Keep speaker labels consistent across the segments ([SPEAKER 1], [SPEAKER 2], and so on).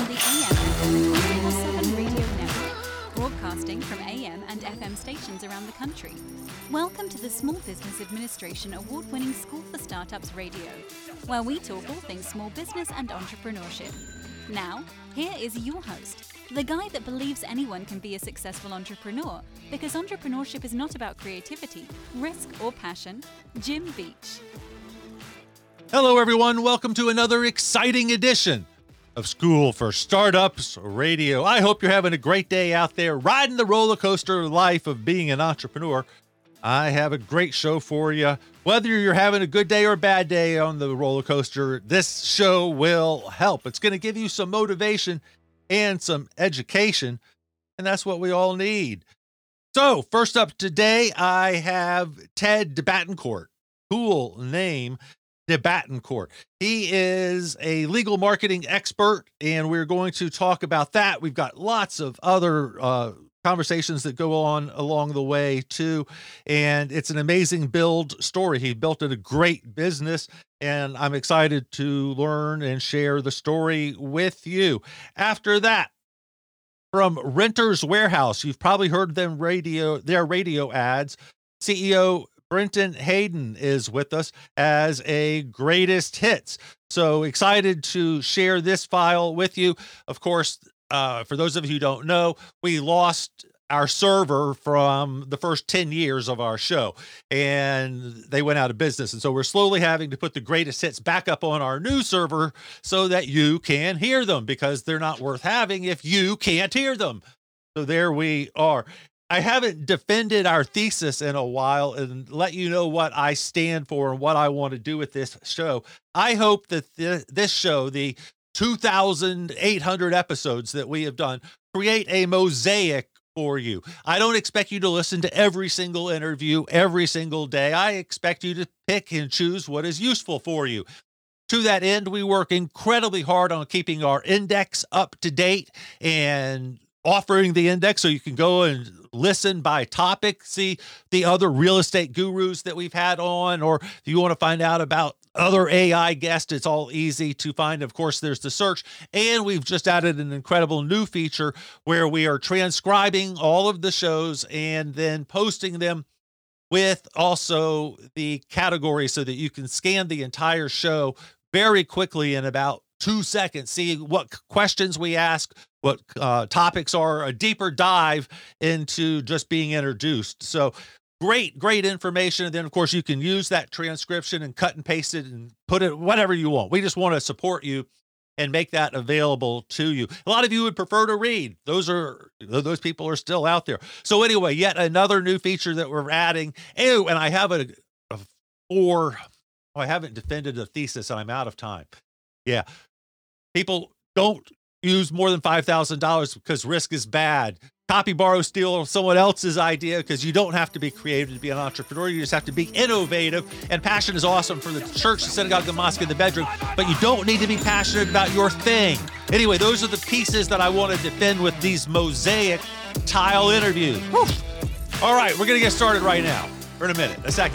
[SPEAKER 1] on the AM FM 24/7 radio network, broadcasting from AM and FM stations around the country. Welcome to the Small Business Administration Award-winning School for Startups Radio, where we talk all things small business and entrepreneurship. Now, here is your host, the guy that believes anyone can be a successful entrepreneur, because entrepreneurship is not about creativity, risk, or passion, Jim Beach.
[SPEAKER 2] Hello, everyone. Welcome to another exciting edition of School for Startups Radio. I hope you're having a great day out there, riding the roller coaster life of being an entrepreneur. I have a great show for you. Whether you're having a good day or a bad day on the roller coaster, this show will help. It's going to give you some motivation and some education, and that's what we all need. So, first up today, I have Ted DeBattencourt. Cool name. DeBattencourt. He is a legal marketing expert, and we're going to talk about that. We've got lots of other conversations that go on along the way too, and it's an amazing build story. He built a great business, and I'm excited to learn and share the story with you. After that, from Renters Warehouse, you've probably heard their radio ads. CEO Brenton Hayden is with us as a greatest hits. So excited to share this file with you. Of course, for those of you who don't know, we lost our server from the first 10 years of our show, and they went out of business. And so we're slowly having to put the greatest hits back up on our new server so that you can hear them, because they're not worth having if you can't hear them. So there we are. I haven't defended our thesis in a while and let you know what I stand for and what I want to do with this show. I hope that this show, the 2,800 episodes that we have done, create a mosaic for you. I don't expect you to listen to every single interview every single day. I expect you to pick and choose what is useful for you. To that end, we work incredibly hard on keeping our index up to date and offering the index so you can go and listen by topic, see the other real estate gurus that we've had on, or if you want to find out about other AI guests, it's all easy to find. Of course, there's the search, and we've just added an incredible new feature where we are transcribing all of the shows and then posting them with also the category so that you can scan the entire show very quickly in about 2 seconds, see what questions we ask, what topics are, a deeper dive into just being introduced. So great information. And then, of course, you can use that transcription and cut and paste it and put it whatever you want. We just want to support you and make that available to you. A lot of you would prefer to read. Those people are still out there. So anyway, yet another new feature that we're adding. Oh, and I have I haven't defended a thesis and I'm out of time. Yeah. People don't use more than $5,000 because risk is bad. Copy, borrow, steal someone else's idea, because you don't have to be creative to be an entrepreneur. You just have to be innovative. And passion is awesome for the church, the synagogue, the mosque, and the bedroom. But you don't need to be passionate about your thing. Anyway, those are the pieces that I want to defend with these mosaic tile interviews. Whew. All right, we're going to get started right now. For a second.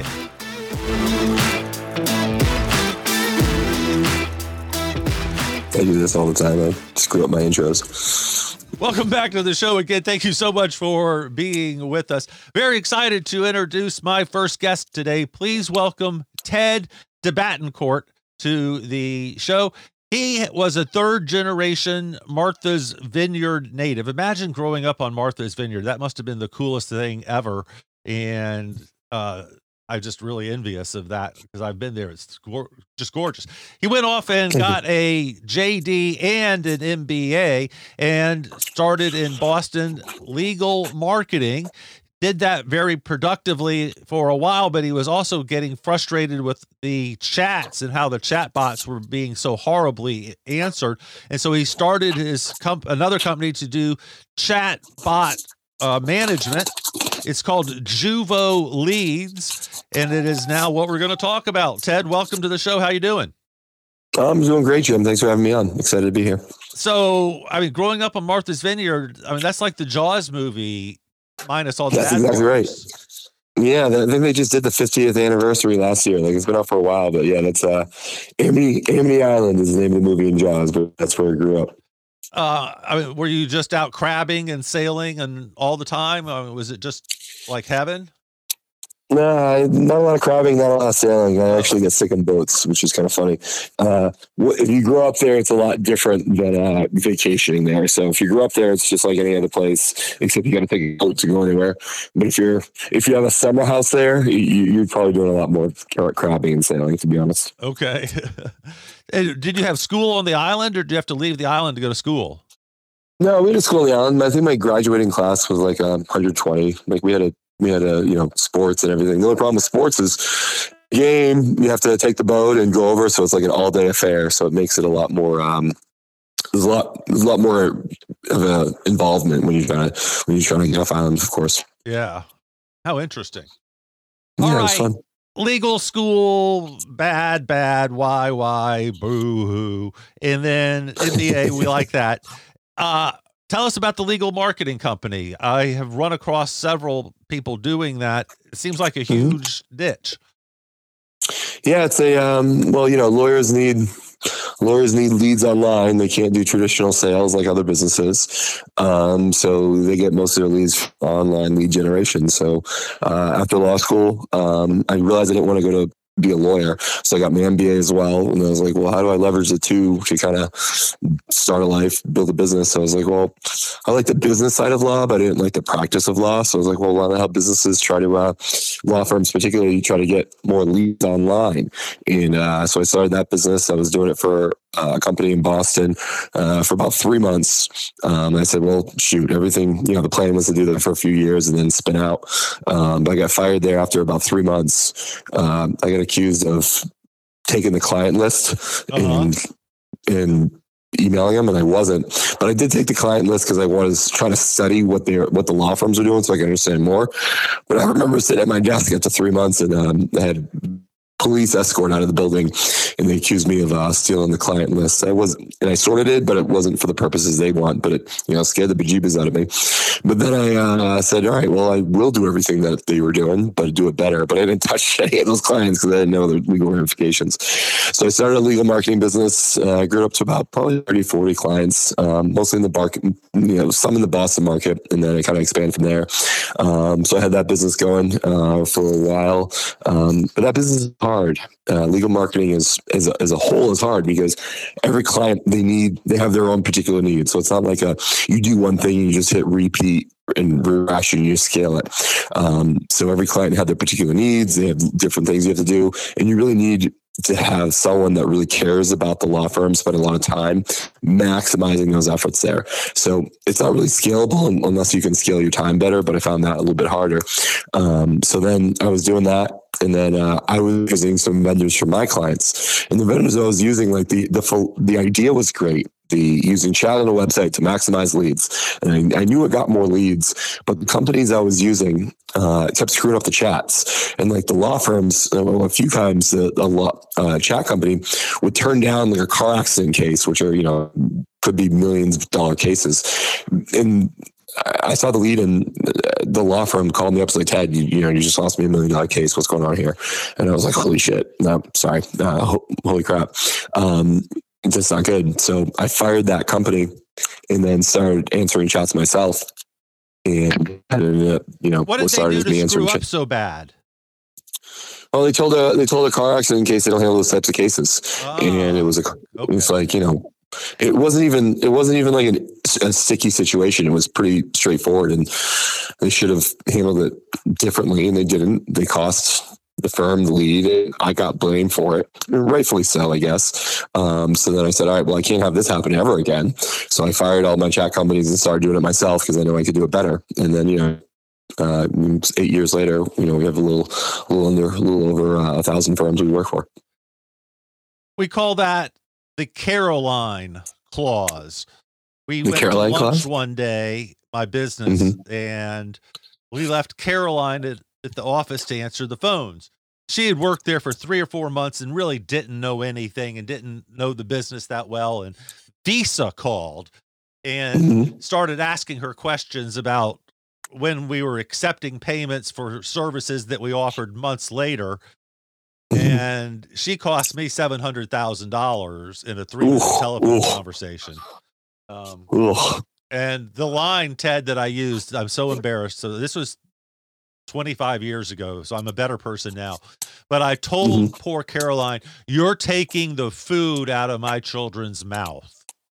[SPEAKER 3] I do this all the time. I screw up my intros.
[SPEAKER 2] Welcome back to the show again. Thank you so much for being with us. Very excited to introduce my first guest today. Please welcome Ted DeBattencourt to the show. He was a third-generation Martha's Vineyard native. Imagine growing up on Martha's Vineyard. That must have been the coolest thing ever. And I'm just really envious of that because I've been there. It's just gorgeous. He went off and got a JD and an MBA and started in Boston legal marketing. Did that very productively for a while, but he was also getting frustrated with the chats and how the chat bots were being so horribly answered. And so he started another company to do chat bot management. It's called Juvo Leads, and it is now what we're going to talk about. Ted, welcome to the show. How you doing?
[SPEAKER 3] I'm doing great, Jim. Thanks for having me on. Excited to be here.
[SPEAKER 2] So, growing up on Martha's Vineyard, that's like the Jaws movie minus all the
[SPEAKER 3] That's exactly right. Yeah, I think they just did the 50th anniversary last year. Like, it's been out for a while, but yeah, that's Amity Island is the name of the movie in Jaws, but that's where I grew up.
[SPEAKER 2] I mean, were you just out crabbing and sailing and all the time? Was it just like heaven?
[SPEAKER 3] Nah, not a lot of crabbing, not a lot of sailing. I
[SPEAKER 2] Oh,
[SPEAKER 3] actually get sick in boats, which is kind of funny. If you grow up there, it's a lot different than vacationing there. So if you grew up there, it's just like any other place, except you got to take a boat to go anywhere. But if you have a summer house there, you're probably doing a lot more crabbing and sailing, to be honest.
[SPEAKER 2] okay. Did you have school on the island, or did you have to leave the island to go to school?
[SPEAKER 3] No, we had a school on the island. I think my graduating class was like 120. Like we had sports and everything. The only problem with sports is game. You have to take the boat and go over, so it's like an all day affair. So it makes it a lot more. There's a lot more of a involvement when you're trying to get off islands, of course.
[SPEAKER 2] Yeah. How interesting.
[SPEAKER 3] Yeah,
[SPEAKER 2] All
[SPEAKER 3] it was
[SPEAKER 2] right.
[SPEAKER 3] fun.
[SPEAKER 2] Legal school, bad, why, boo hoo. And then MBA, we like that. Tell us about the legal marketing company. I have run across several people doing that. It seems like a huge niche.
[SPEAKER 3] Yeah, it's a lawyers need leads online. They can't do traditional sales like other businesses, so they get most of their leads from online lead generation. So after law school, I realized I didn't want to go to be a lawyer, so I got my MBA as well. And I was like, well, how do I leverage the two to kind of start a life, build a business? So I was like, well, I like the business side of law, but I didn't like the practice of law. So I was like, well, why not help businesses try to, law firms particularly, try to get more leads online? And so I started that business. I was doing it for a company in Boston for about 3 months. I said, well, shoot, everything, the plan was to do that for a few years and then spin out. But I got fired there after about 3 months. I got accused of taking the client list and emailing them, and I wasn't. But I did take the client list because I was trying to study what the law firms are doing so I could understand more. But I remember sitting at my desk after 3 months, and I had police escort out of the building, and they accused me of stealing the client list. I sort of did, but it wasn't for the purposes they want. But it, scared the bejeebus out of me. But then I said, all right, well, I will do everything that they were doing, but do it better. But I didn't touch any of those clients because I didn't know the legal ramifications. So I started a legal marketing business. I grew up to about probably 30, 40 clients, mostly in the market, some in the Boston market, and then I kind of expanded from there. So I had that business going for a while, but that business is hard. Legal marketing as a whole is hard because every client they have their own particular needs. So it's not like you do one thing and you just hit repeat and rehash and you scale it. So every client had their particular needs. They have different things you have to do, and you really need to have someone that really cares about the law firm, spend a lot of time maximizing those efforts there. So it's not really scalable unless you can scale your time better, but I found that a little bit harder. So then I was doing that. And then I was using some vendors for my clients, and the vendors I was using, like the idea was great. Using chat on a website to maximize leads. And I knew it got more leads, but the companies I was using kept screwing up the chats. And like the law firms, a few times a chat company would turn down like a car accident case, which are, could be millions of dollar cases. And I saw the lead, and the law firm called me up and was like, Ted, you just lost me $1 million case. What's going on here? And I was like, holy shit. No, sorry. Holy crap. That's not good. So I fired that company and then started answering chats myself. And ended up,
[SPEAKER 2] what did they do to screw up so bad?
[SPEAKER 3] Well, they told a car accident case they don't handle those types of cases, and it was it's like it wasn't even like a sticky situation. It was pretty straightforward, and they should have handled it differently, and they didn't. They cost the firm the lead. I got blamed for it, rightfully so, I guess. So then I said, all right, well, I can't have this happen ever again. So I fired all my chat companies and started doing it myself because I know I could do it better. And then, 8 years later, we have a little over 1,000 firms we work for.
[SPEAKER 2] We call that the Caroline clause. We went to lunch one day, my business, and we left Caroline at the office to answer the phones. She had worked there for 3 or 4 months and really didn't know anything and didn't know the business that well. And Visa called and started asking her questions about when we were accepting payments for services that we offered months later. And she cost me $700,000 in a 3-minute telephone conversation.
[SPEAKER 3] Ugh.
[SPEAKER 2] And the line, Ted, that I used, I'm so embarrassed. So this was 25 years ago, so I'm a better person now. But I told poor Caroline, "You're taking the food out of my children's mouth."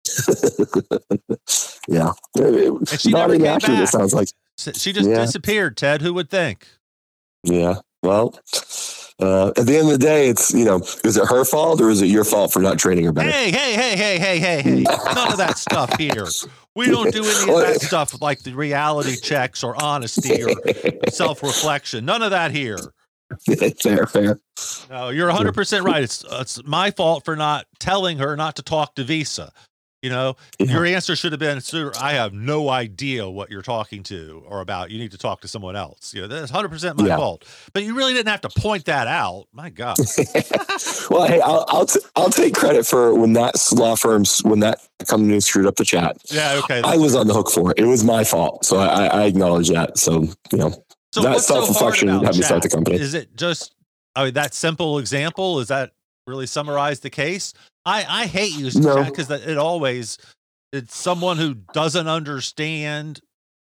[SPEAKER 3] Yeah.
[SPEAKER 2] And she
[SPEAKER 3] Not
[SPEAKER 2] never came
[SPEAKER 3] inaccurate, it
[SPEAKER 2] back.
[SPEAKER 3] sounds like.
[SPEAKER 2] She just disappeared, Ted. Who would think?
[SPEAKER 3] Yeah. Well, at the end of the day, it's, is it her fault or is it your fault for not training her better?
[SPEAKER 2] Hey. None of that stuff here. We don't do any of that stuff like the reality checks or honesty or self-reflection. None of that here.
[SPEAKER 3] Fair.
[SPEAKER 2] No, you're 100% right. It's my fault for not telling her not to talk to Visa. Your answer should have been, "Sir, I have no idea what you're talking to or about. You need to talk to someone else." That's 100% my fault. But you really didn't have to point that out. My God.
[SPEAKER 3] Well, hey, I'll take credit for when that company screwed up the chat.
[SPEAKER 2] Yeah, okay.
[SPEAKER 3] I was on the hook for it. It was my fault, so I acknowledge that. So
[SPEAKER 2] So
[SPEAKER 3] that
[SPEAKER 2] what's so
[SPEAKER 3] self-reflection
[SPEAKER 2] hard about
[SPEAKER 3] had me start the
[SPEAKER 2] chat?
[SPEAKER 3] company.
[SPEAKER 2] Is it just that simple example? Is that really summarize the case? I hate using chat because it's someone who doesn't understand.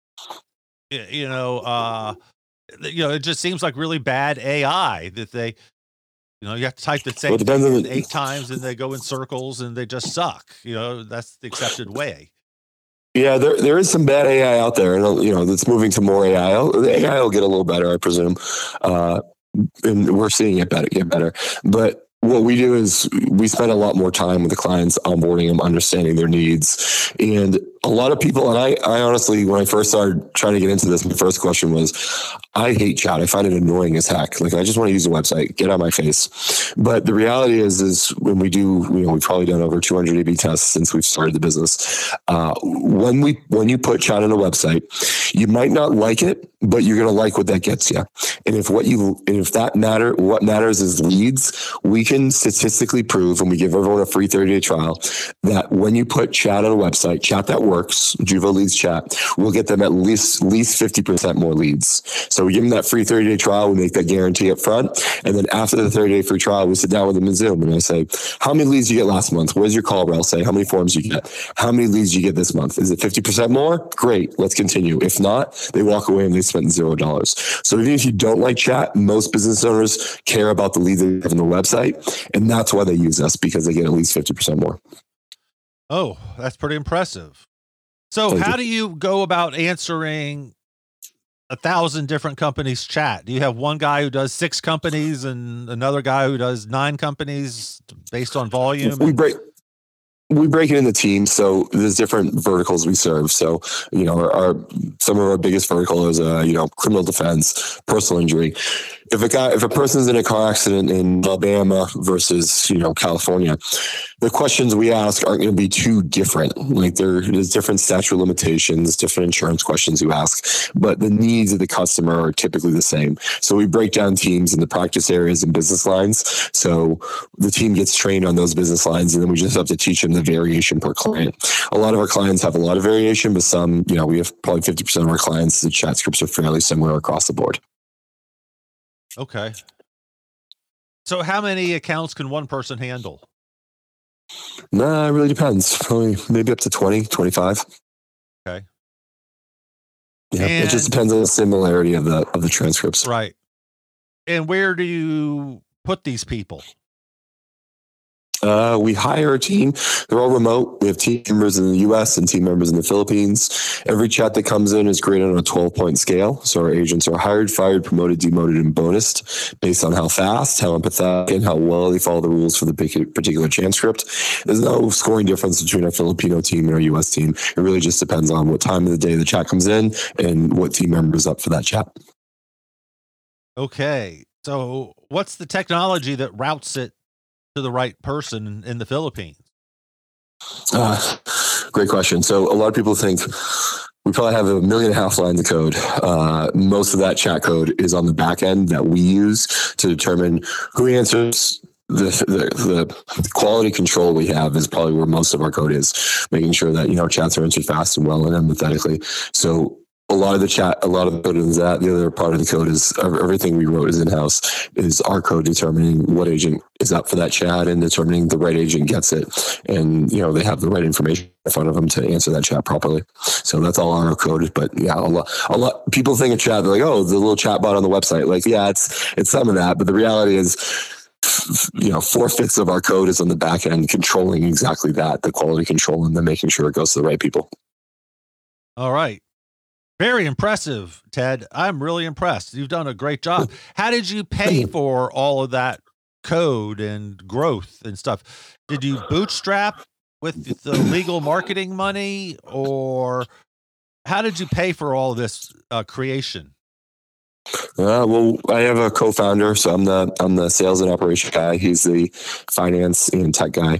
[SPEAKER 2] It just seems like really bad AI that they. You have to type the same thing 8 times and they go in circles and they just suck. That's the accepted way.
[SPEAKER 3] Yeah, there is some bad AI out there, and that's moving to more AI. The AI will get a little better, I presume, and we're seeing it get better. But what we do is we spend a lot more time with the clients, onboarding them, understanding their needs. And a lot of people, and I honestly, when I first started trying to get into this, my first question was, I hate chat. I find it annoying as heck. Like, I just want to use a website, get on my face. But the reality is when we do, we've probably done over 200 A/B tests since we've started the business. When you put chat on a website, you might not like it, but you're going to like what that gets you. And what matters is leads. We can statistically prove, and we give everyone a free 30-day trial, that when you put chat on a website, chat that works, Juvo Leads Chat, we'll get them at least 50% more leads. So we give them that free 30-day trial. We make that guarantee up front. And then after the 30-day free trial, we sit down with them in Zoom and I say, how many leads did you get last month? What does your call rel say? How many forms did you get? How many leads did you get this month? Is it 50% more? Great. Let's continue. If not, they walk away and they spend $0. So even if you don't like chat, most business owners care about the leads they have on their website. And that's why they use us, because they get at least 50% more.
[SPEAKER 2] Oh, that's pretty impressive. So how do you go about answering 1,000 different companies' chat? Do you have one guy who does 6 companies and another guy who does 9 companies based on volume?
[SPEAKER 3] We break it into teams, so there's different verticals we serve. So, some of our biggest vertical is, criminal defense, personal injury. If a person's in a car accident in Alabama versus, California, the questions we ask aren't going to be too different. Like there's different statute of limitations, different insurance questions you ask, but the needs of the customer are typically the same. So we break down teams into practice areas and business lines. So the team gets trained on those business lines, and then we just have to teach them the variation per client. A lot of our clients have a lot of variation, but some, we have probably 50% of our clients, the chat scripts are fairly similar across the board.
[SPEAKER 2] Okay. So how many accounts can one person handle?
[SPEAKER 3] Nah, it really depends. Probably maybe up to 20, 25.
[SPEAKER 2] Okay.
[SPEAKER 3] Yeah, it just depends on the similarity of the transcripts.
[SPEAKER 2] Right. And where do you put these people?
[SPEAKER 3] We hire a team. They're all remote. We have team members in the U.S. and team members in the Philippines. Every chat that comes in is graded on a 12-point scale. So our agents are hired, fired, promoted, demoted, and bonused based on how fast, how empathetic, and how well they follow the rules for the particular transcript. There's no scoring difference between our Filipino team and our U.S. team. It really just depends on what time of the day the chat comes in and what team member is up for that chat.
[SPEAKER 2] Okay. So what's the technology that routes it to the right person in the Philippines?
[SPEAKER 3] Great question. So a lot of people think we probably have 1.5 million lines of code. Most of that chat code is on the back end that we use to determine who answers. The quality control we have is probably where most of our code is, making sure that, chats are answered fast and well and empathetically. So a lot of the code is that. The other part of the code is everything we wrote is in-house, is our code determining what agent is up for that chat and determining the right agent gets it. And, they have the right information in front of them to answer that chat properly. So that's all our code. But yeah, a lot people think of chat, they're like, oh, the little chat bot on the website. Like, yeah, it's some of that. But the reality is, 4/5 of our code is on the back end controlling exactly that, the quality control, and then making sure it goes to the right people.
[SPEAKER 2] All right. Very impressive, Ted. I'm really impressed. You've done a great job. How did you pay for all of that code and growth and stuff? Did you bootstrap with the legal marketing money, or how did you pay for all this creation?
[SPEAKER 3] Well, I have a co-founder, so I'm the sales and operation guy. He's the finance and tech guy.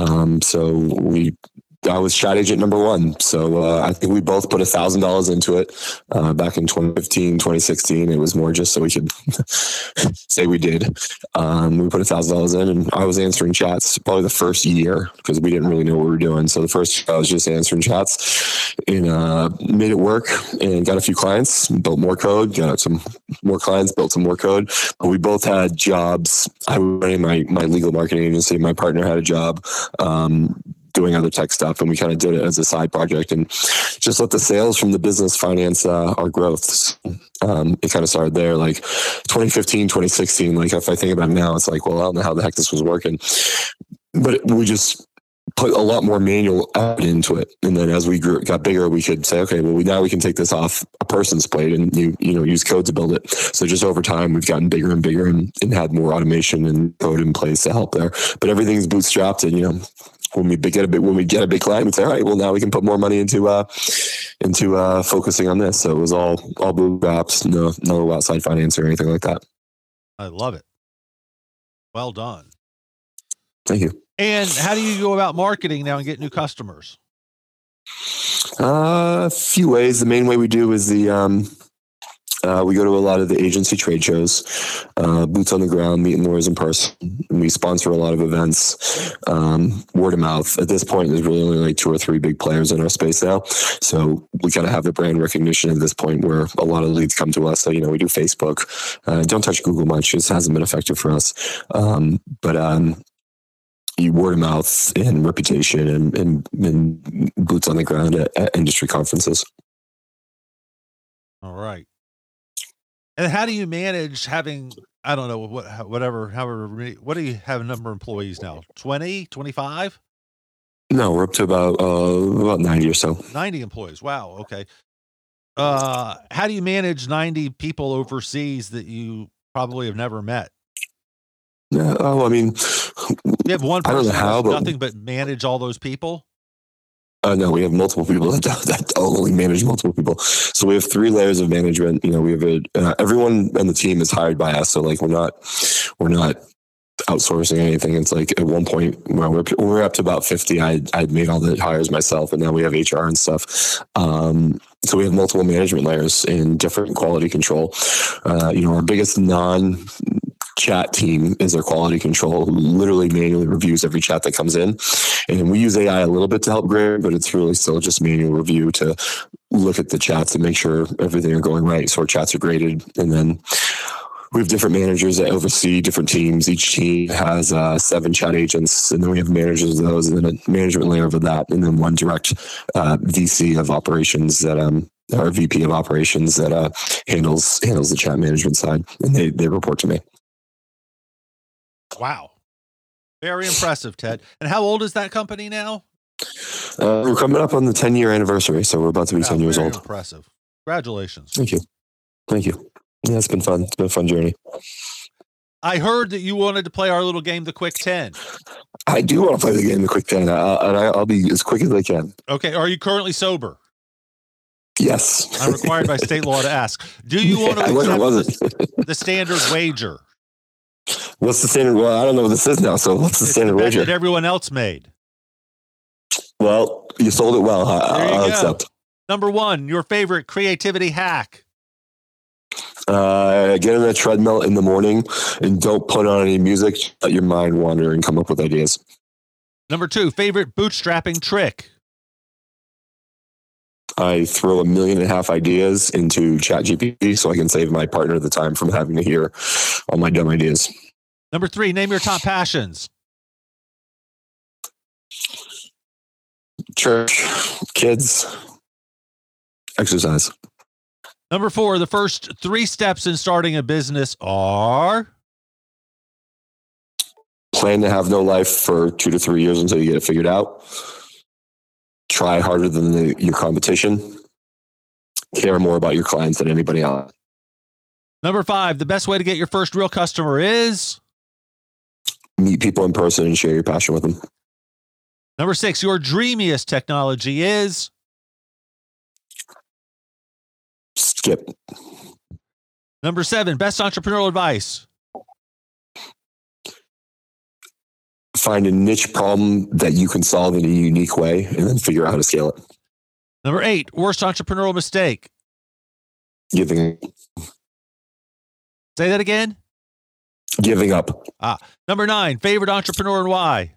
[SPEAKER 3] I was chat agent number one. So I think we both put $1,000 into it back in 2015, 2016. It was more just so we could say we did. We put $1,000 in, and I was answering chats probably the first year because we didn't really know what we were doing. So the first I was just answering chats and made it work and got a few clients, built more code, got some more clients, built some more code. But we both had jobs. I was running my legal marketing agency. My partner had a job. Doing other tech stuff, and we kind of did it as a side project and just let the sales from the business finance our growth. It kind of started there, like 2015, 2016. Like if I think about it now, it's like, well, I don't know how the heck this was working, but we just put a lot more manual effort into it. And then as we got bigger, we could say, okay, well, now we can take this off a person's plate and use code to build it. So just over time, we've gotten bigger and bigger and had more automation and code in place to help there. But everything's bootstrapped, and when we get a big client, we say, all right, well, now we can put more money into focusing on this. So it was all bootstraps, no outside finance or anything like that.
[SPEAKER 2] I love it. Well done.
[SPEAKER 3] Thank you.
[SPEAKER 2] And how do you go about marketing now and get new customers?
[SPEAKER 3] A few ways. The main way we do is we go to a lot of the agency trade shows, boots on the ground, meeting lawyers in person. And we sponsor a lot of events, word of mouth. At this point, there's really only like 2 or 3 big players in our space now. So we kind of have the brand recognition at this point where a lot of leads come to us. So, we do Facebook. Don't touch Google much. It hasn't been effective for us. Word of mouth and reputation and boots on the ground at industry conferences.
[SPEAKER 2] All right. And how do you manage having, I don't know, however, what do you have a number of employees now? 20, 25?
[SPEAKER 3] No, we're up to about 90 or so.
[SPEAKER 2] 90 employees. Wow. Okay. How do you manage 90 people overseas that you probably have never met?
[SPEAKER 3] Yeah. Oh, I mean,
[SPEAKER 2] you have one person
[SPEAKER 3] I don't know how,
[SPEAKER 2] but nothing but manage all those people.
[SPEAKER 3] No, we have multiple people that only manage multiple people. So we have 3 layers of management. We have everyone on the team is hired by us. So like we're not outsourcing anything. It's like at one point when we're up to about 50, I'd made all the hires myself, and now we have HR and stuff. So we have multiple management layers and different quality control. Our biggest chat team is our quality control, who literally manually reviews every chat that comes in. And we use AI a little bit to help grade, but it's really still just manual review to look at the chats and make sure everything are going right. So our chats are graded. And then we have different managers that oversee different teams. Each team has 7 chat agents, and then we have managers of those, and then a management layer of that, and then one direct VC of operations that or VP of operations that handles the chat management side, and they report to me.
[SPEAKER 2] Wow. Very impressive, Ted. And how old is that company now?
[SPEAKER 3] We're coming up on the 10-year anniversary, so we're about to be 10 years old.
[SPEAKER 2] Impressive. Congratulations.
[SPEAKER 3] Thank you. Yeah, it's been fun. It's been a fun journey.
[SPEAKER 2] I heard that you wanted to play our little game, the Quick 10.
[SPEAKER 3] I do want to play the game, the Quick 10, and I'll be as quick as I can.
[SPEAKER 2] Okay. Are you currently sober?
[SPEAKER 3] Yes.
[SPEAKER 2] I'm required by state law to ask. Do you want to accept the standard wager?
[SPEAKER 3] What's the standard? Well, I don't know what this is now. So what's the standard wager
[SPEAKER 2] that everyone else made?
[SPEAKER 3] Well, you sold it well. I'll accept.
[SPEAKER 2] Number 1, your favorite creativity hack.
[SPEAKER 3] Get on a treadmill in the morning and don't put on any music. Let your mind wander and come up with ideas.
[SPEAKER 2] Number 2, favorite bootstrapping trick.
[SPEAKER 3] I throw 1.5 million ideas into ChatGPT so I can save my partner the time from having to hear all my dumb ideas.
[SPEAKER 2] Number 3, name your top passions.
[SPEAKER 3] Church, kids, exercise.
[SPEAKER 2] Number 4, the first 3 steps in starting a business are?
[SPEAKER 3] Plan to have no life for 2 to 3 years until you get it figured out. Try harder than your competition. Care more about your clients than anybody else.
[SPEAKER 2] Number 5, the best way to get your first real customer is?
[SPEAKER 3] Meet people in person and share your passion with them.
[SPEAKER 2] Number 6, your dreamiest technology is?
[SPEAKER 3] Skip.
[SPEAKER 2] Number 7, best entrepreneurial advice.
[SPEAKER 3] Find a niche problem that you can solve in a unique way and then figure out how to scale it.
[SPEAKER 2] Number 8, worst entrepreneurial mistake.
[SPEAKER 3] Giving.
[SPEAKER 2] Say that again.
[SPEAKER 3] Giving up.
[SPEAKER 2] Number 9, favorite entrepreneur and why?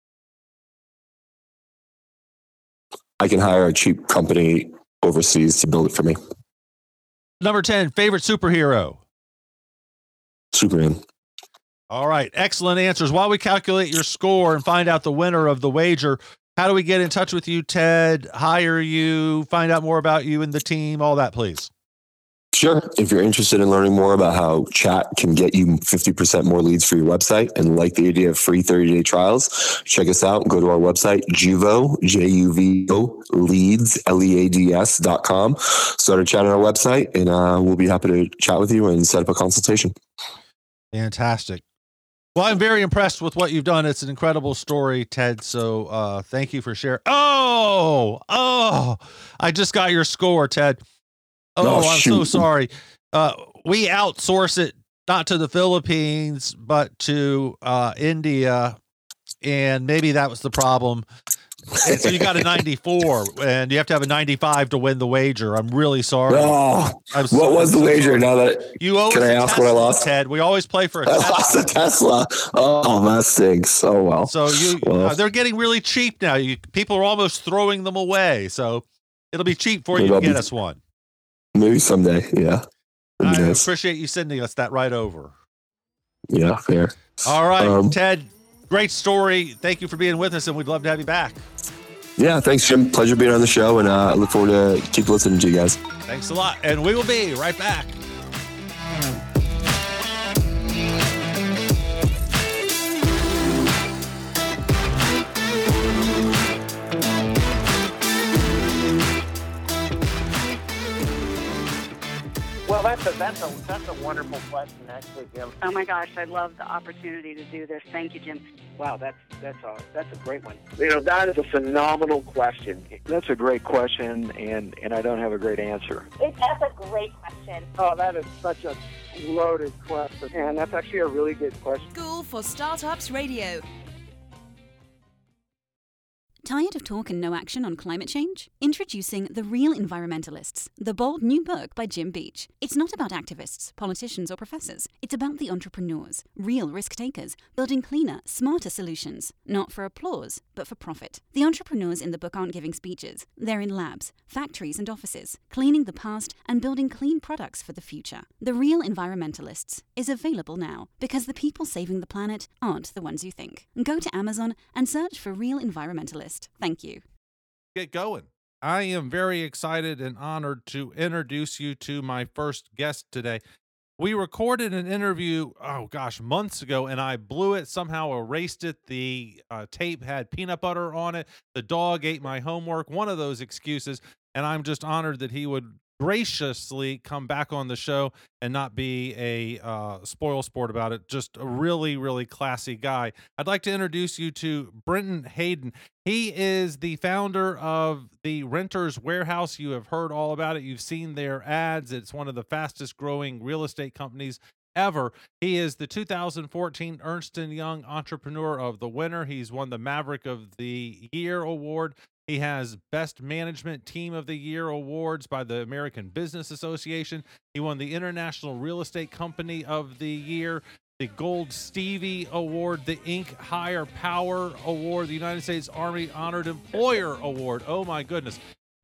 [SPEAKER 3] I can hire a cheap company overseas to build it for me.
[SPEAKER 2] Number 10, favorite superhero.
[SPEAKER 3] Superman.
[SPEAKER 2] All right. Excellent answers. While we calculate your score and find out the winner of the wager, how do we get in touch with you, Ted? Hire you, find out more about you and the team, all that, please.
[SPEAKER 3] Sure. If you're interested in learning more about how chat can get you 50% more leads for your website and like the idea of free 30-day trials, check us out. Go to our website, Juvo, Juvo, leads, leads.com. Start a chat on our website, and we'll be happy to chat with you and set up a consultation.
[SPEAKER 2] Fantastic. Well, I'm very impressed with what you've done. It's an incredible story, Ted. So thank you for sharing. Oh, I just got your score, Ted. Oh, I'm so sorry. We outsource it not to the Philippines, but to India. And maybe that was the problem. And so you got a 94, and you have to have a 95 to win the wager. I'm really sorry.
[SPEAKER 3] Oh, what was the wager? Now that
[SPEAKER 2] you owe
[SPEAKER 3] can I ask what I lost?
[SPEAKER 2] Ted, we always play for a
[SPEAKER 3] Tesla. I lost a Tesla. Oh, that stinks. Oh well.
[SPEAKER 2] So they're getting really cheap now. People are almost throwing them away. So it'll be cheap for you to get us one.
[SPEAKER 3] Maybe someday. Yeah.
[SPEAKER 2] I appreciate you sending us that right over.
[SPEAKER 3] Yeah, fair.
[SPEAKER 2] All right, Ted. Great story. Thank you for being with us, and we'd love to have you back.
[SPEAKER 3] Yeah, thanks, Jim. Pleasure being on the show, and I look forward to keep listening to you guys.
[SPEAKER 2] Thanks a lot, and we will be right back.
[SPEAKER 4] Well, that's a wonderful question, actually, Jim.
[SPEAKER 5] Oh my gosh, I love the opportunity to do this. Thank you, Jim.
[SPEAKER 4] Wow, that's a great one. That is a phenomenal question.
[SPEAKER 6] That's a great question, and I don't have a great answer.
[SPEAKER 7] That's a great question.
[SPEAKER 4] Oh, that is such a loaded question, and that's actually a really good question.
[SPEAKER 1] School for Startups Radio. Tired of talk and no action on climate change? Introducing The Real Environmentalists, the bold new book by Jim Beach. It's not about activists, politicians, or professors. It's about the entrepreneurs, real risk takers, building cleaner, smarter solutions. Not for applause, but for profit. The entrepreneurs in the book aren't giving speeches. They're in labs, factories, and offices, cleaning the past and building clean products for the future. The Real Environmentalists is available now because the people saving the planet aren't the ones you think. Go to Amazon and search for Real Environmentalists. Thank you.
[SPEAKER 2] Get going. I am very excited and honored to introduce you to my first guest today. We recorded an interview, months ago, and I blew it, somehow erased it. The tape had peanut butter on it. The dog ate my homework, one of those excuses. And I'm just honored that he would graciously come back on the show and not be a spoil sport about it. Just a really, really classy guy. I'd like to introduce you to Brenton Hayden. He is the founder of the Renters Warehouse. You have heard all about it. You've seen their ads. It's one of the fastest growing real estate companies ever. He is the 2014 Ernst & Young Entrepreneur of the Winter. He's won the Maverick of the Year award. He has Best Management Team of the Year awards by the American Business Association. He won the International Real Estate Company of the Year, the Gold Stevie Award, the Inc. Higher Power Award, the United States Army Honored Employer Award. Oh my goodness.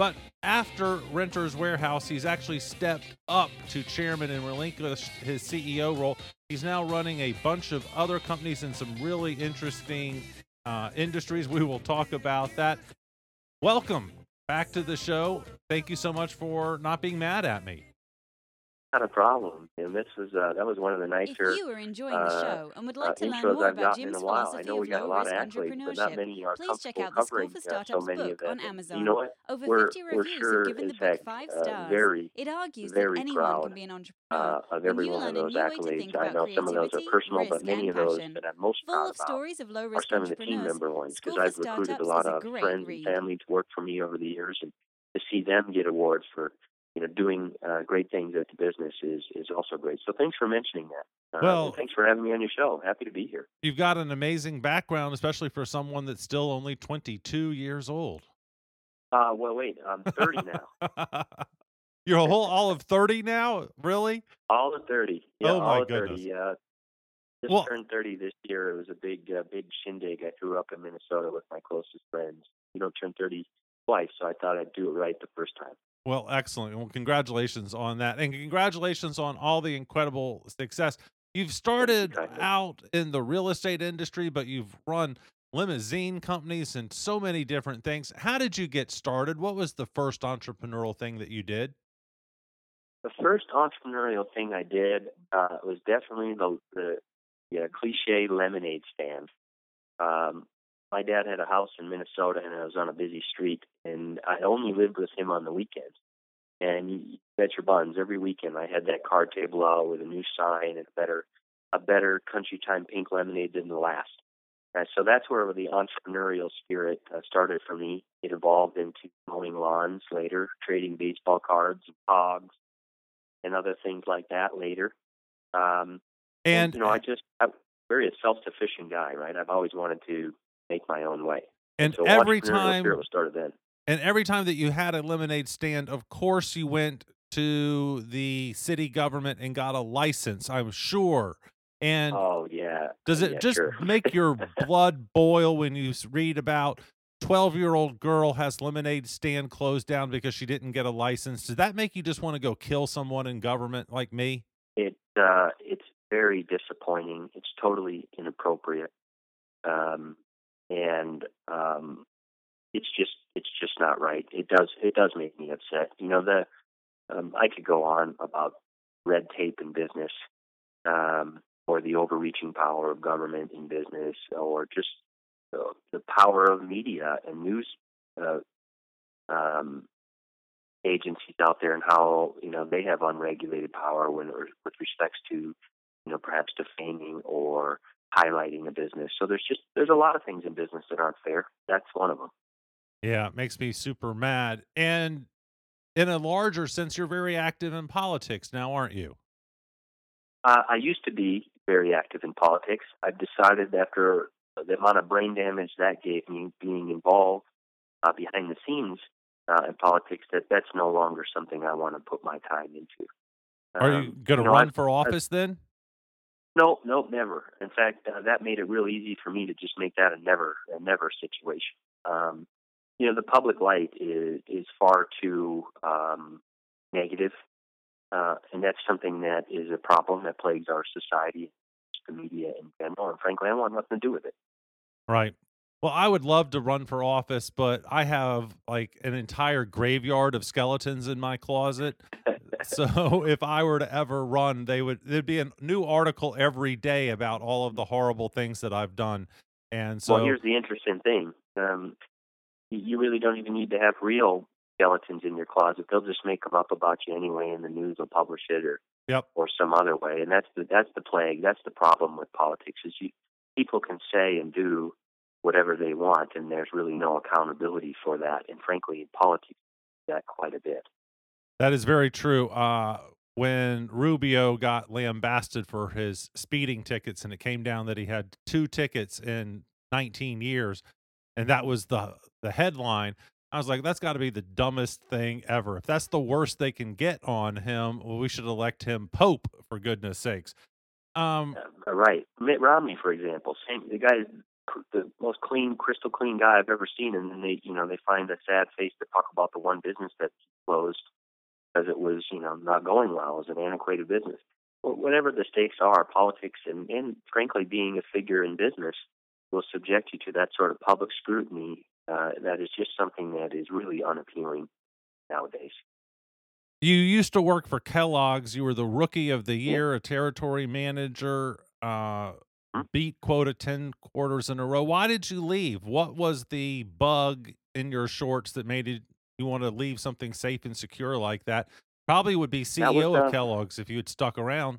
[SPEAKER 2] But after Renters Warehouse, he's actually stepped up to chairman and relinquished his CEO role. He's now running a bunch of other companies in some really interesting industries. We will talk about that. Welcome back to the show. Thank you so much for not being mad at me.
[SPEAKER 8] Not a problem. And this was that was one of the nicer
[SPEAKER 1] If you are enjoying the show and would like to learn
[SPEAKER 8] intros
[SPEAKER 1] more
[SPEAKER 8] I've
[SPEAKER 1] about
[SPEAKER 8] gotten in
[SPEAKER 1] Jim's
[SPEAKER 8] a while. I
[SPEAKER 1] philosophy
[SPEAKER 8] know we
[SPEAKER 1] of
[SPEAKER 8] got a lot
[SPEAKER 1] low-risk
[SPEAKER 8] of accolades, but not many
[SPEAKER 1] entrepreneurship,
[SPEAKER 8] are
[SPEAKER 1] please check
[SPEAKER 8] comfortable
[SPEAKER 1] out the School
[SPEAKER 8] covering
[SPEAKER 1] for
[SPEAKER 8] so
[SPEAKER 1] Startups
[SPEAKER 8] many
[SPEAKER 1] book
[SPEAKER 8] of
[SPEAKER 1] on
[SPEAKER 8] them.
[SPEAKER 1] Amazon.
[SPEAKER 8] You know what?
[SPEAKER 1] Over
[SPEAKER 8] We're
[SPEAKER 1] 50 reviews
[SPEAKER 8] sure,
[SPEAKER 1] have given the
[SPEAKER 8] in
[SPEAKER 1] book
[SPEAKER 8] fact,
[SPEAKER 1] 5 stars.
[SPEAKER 8] very,
[SPEAKER 1] It argues that
[SPEAKER 8] very
[SPEAKER 1] anyone
[SPEAKER 8] proud
[SPEAKER 1] can be an entrepreneur
[SPEAKER 8] of
[SPEAKER 1] when
[SPEAKER 8] every
[SPEAKER 1] you
[SPEAKER 8] one
[SPEAKER 1] learn
[SPEAKER 8] of
[SPEAKER 1] a
[SPEAKER 8] those
[SPEAKER 1] new way to think
[SPEAKER 8] accolades. I
[SPEAKER 1] about
[SPEAKER 8] know some of those are
[SPEAKER 1] creativity,
[SPEAKER 8] personal, but
[SPEAKER 1] risk,
[SPEAKER 8] many
[SPEAKER 1] and
[SPEAKER 8] of those
[SPEAKER 1] passion.
[SPEAKER 8] that I'm most
[SPEAKER 1] Full
[SPEAKER 8] proud
[SPEAKER 1] of
[SPEAKER 8] about
[SPEAKER 1] stories of
[SPEAKER 8] are
[SPEAKER 1] low-risk
[SPEAKER 8] some of the team
[SPEAKER 1] entrepreneurs,
[SPEAKER 8] member ones, because
[SPEAKER 1] School for
[SPEAKER 8] I've recruited a
[SPEAKER 1] Startups
[SPEAKER 8] lot
[SPEAKER 1] is a
[SPEAKER 8] of
[SPEAKER 1] great
[SPEAKER 8] friends and
[SPEAKER 1] read.
[SPEAKER 8] family to work for me over the years, and to see them get awards for doing great things at the business is also great. So thanks for mentioning that.
[SPEAKER 2] Well,
[SPEAKER 8] and thanks for having me on your show. Happy to be here.
[SPEAKER 2] You've got an amazing background, especially for someone that's still only 22 years old.
[SPEAKER 8] Well, wait, I'm 30 now.
[SPEAKER 2] You're all of 30 now? Really?
[SPEAKER 8] All of 30. Yeah,
[SPEAKER 2] Oh, my
[SPEAKER 8] all of
[SPEAKER 2] goodness.
[SPEAKER 8] 30. Just
[SPEAKER 2] Well,
[SPEAKER 8] turned 30 this year. It was a big shindig. I grew up in Minnesota with my closest friends. You don't turn 30 twice, so I thought I'd do it right the first time.
[SPEAKER 2] well, excellent. Well, congratulations on that. And congratulations on all the incredible success. You've started out in the real estate industry, but you've run limousine companies and so many different things. How did you get started? What was the first entrepreneurial thing that you did?
[SPEAKER 8] The first entrepreneurial thing I did was definitely the cliche lemonade stand. My dad had a house in Minnesota, and I was on a busy street, and I only lived with him on the weekends. And you bet your buns, every weekend I had that card table out with a new sign and a better Country Time pink lemonade than the last. And so that's where the entrepreneurial spirit started for me. It evolved into mowing lawns later, trading baseball cards, hogs, and other things like that later. I'm very a self-sufficient guy, right? I've always wanted to make my own way.
[SPEAKER 2] And
[SPEAKER 8] so
[SPEAKER 2] every
[SPEAKER 8] entrepreneurial spirit was started then.
[SPEAKER 2] And every time that you had a lemonade stand, of course you went to the city government and got a license, I'm sure. And
[SPEAKER 8] oh yeah,
[SPEAKER 2] does it just
[SPEAKER 8] sure.
[SPEAKER 2] make your blood boil when you read about 12-year-old girl has lemonade stand closed down because she didn't get a license? Does that make you just want to go kill someone in government like me?
[SPEAKER 8] It's very disappointing. It's totally inappropriate, and it's just not right. It does make me upset. I could go on about red tape in business, or the overreaching power of government in business, or just the power of media and news agencies out there, and how they have unregulated power with respects to perhaps defaming or highlighting a business. So there's a lot of things in business that aren't fair. That's one of them.
[SPEAKER 2] Yeah, it makes me super mad. And in a larger sense, you're very active in politics now, aren't you?
[SPEAKER 8] I used to be very active in politics. I've decided after the amount of brain damage that gave me being involved behind the scenes in politics, that's no longer something I want to put my time into.
[SPEAKER 2] Are you going to run for office then?
[SPEAKER 8] No, never. In fact, that made it real easy for me to just make that a never situation. The public light is far too negative, and that's something that is a problem that plagues our society, the media in general, and frankly, I want nothing to do with it.
[SPEAKER 2] Right. Well, I would love to run for office, but I have like an entire graveyard of skeletons in my closet. So if I were to ever run, there'd be a new article every day about all of the horrible things that I've done. And so,
[SPEAKER 8] well, here's the interesting thing. You really don't even need to have real skeletons in your closet. They'll just make them up about you anyway, and the news will publish it or some other way. And that's the plague. That's the problem with politics is people can say and do whatever they want, and there's really no accountability for that. And frankly, in politics, that quite a bit.
[SPEAKER 2] That is very true. When Rubio got lambasted for his speeding tickets, and it came down that he had 2 tickets in 19 years, and that was the headline, I was like, that's got to be the dumbest thing ever. If that's the worst they can get on him, well, we should elect him Pope, for goodness sakes.
[SPEAKER 8] Right. Mitt Romney, for example, the guy the most clean, crystal clean guy I've ever seen, and then they find a sad face to talk about the one business that closed because it was not going well. It was an antiquated business. Well, whatever the stakes are, politics and frankly being a figure in business will subject you to that sort of public scrutiny. That is just something that is really unappealing nowadays.
[SPEAKER 9] You used to work for Kellogg's. You were the Rookie of the Year, a territory manager, beat quota 10 quarters in a row. Why did you leave? What was the bug in your shorts that made you want to leave something safe and secure like that? Probably would be CEO of Kellogg's if you had stuck around.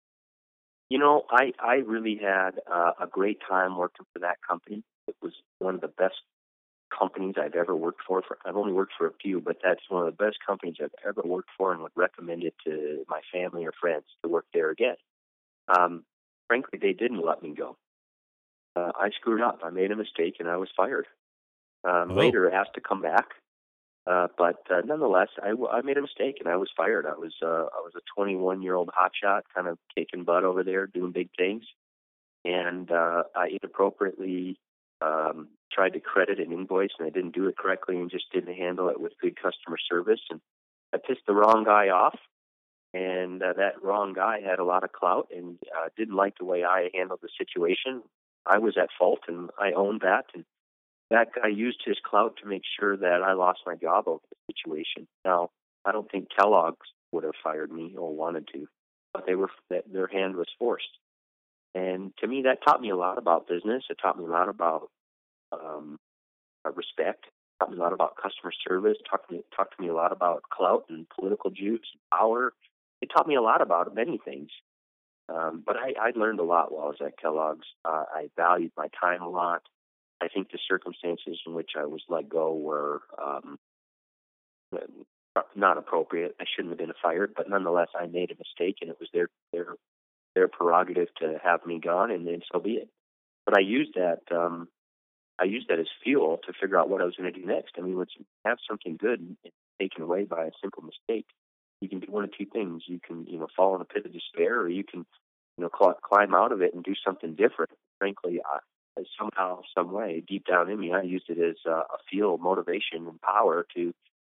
[SPEAKER 8] I really had a great time working for that company. It was one of the best companies I've ever worked for. I've only worked for a few, but that's one of the best companies I've ever worked for, and would recommend it to my family or friends to work there again. Frankly, they didn't let me go. I screwed up. I made a mistake, and I was fired. Later, asked to come back, but nonetheless, I made a mistake, and I was fired. I was a 21-year-old hotshot, kind of kicking butt over there, doing big things, and I inappropriately tried to credit an invoice, and I didn't do it correctly, and just didn't handle it with good customer service, and I pissed the wrong guy off. And that wrong guy had a lot of clout and didn't like the way I handled the situation. I was at fault, and I owned that. And that guy used his clout to make sure that I lost my job over the situation. Now, I don't think Kellogg's would have fired me or wanted to, but their hand was forced. And to me, that taught me a lot about business. It taught me a lot about respect. It taught me a lot about customer service. Talked to me a lot about clout and political juice and power. It taught me a lot about many things, but I learned a lot while I was at Kellogg's. I valued my time a lot. I think the circumstances in which I was let go were not appropriate. I shouldn't have been fired, but nonetheless, I made a mistake, and it was their prerogative to have me gone, and then so be it. But I used that as fuel to figure out what I was going to do next. I mean, when you have something good taken away by a simple mistake, you can do one of two things. You can, fall in a pit of despair, or you can, climb out of it and do something different. Frankly, somehow, some way, deep down in me, I used it as a fuel, motivation, and power to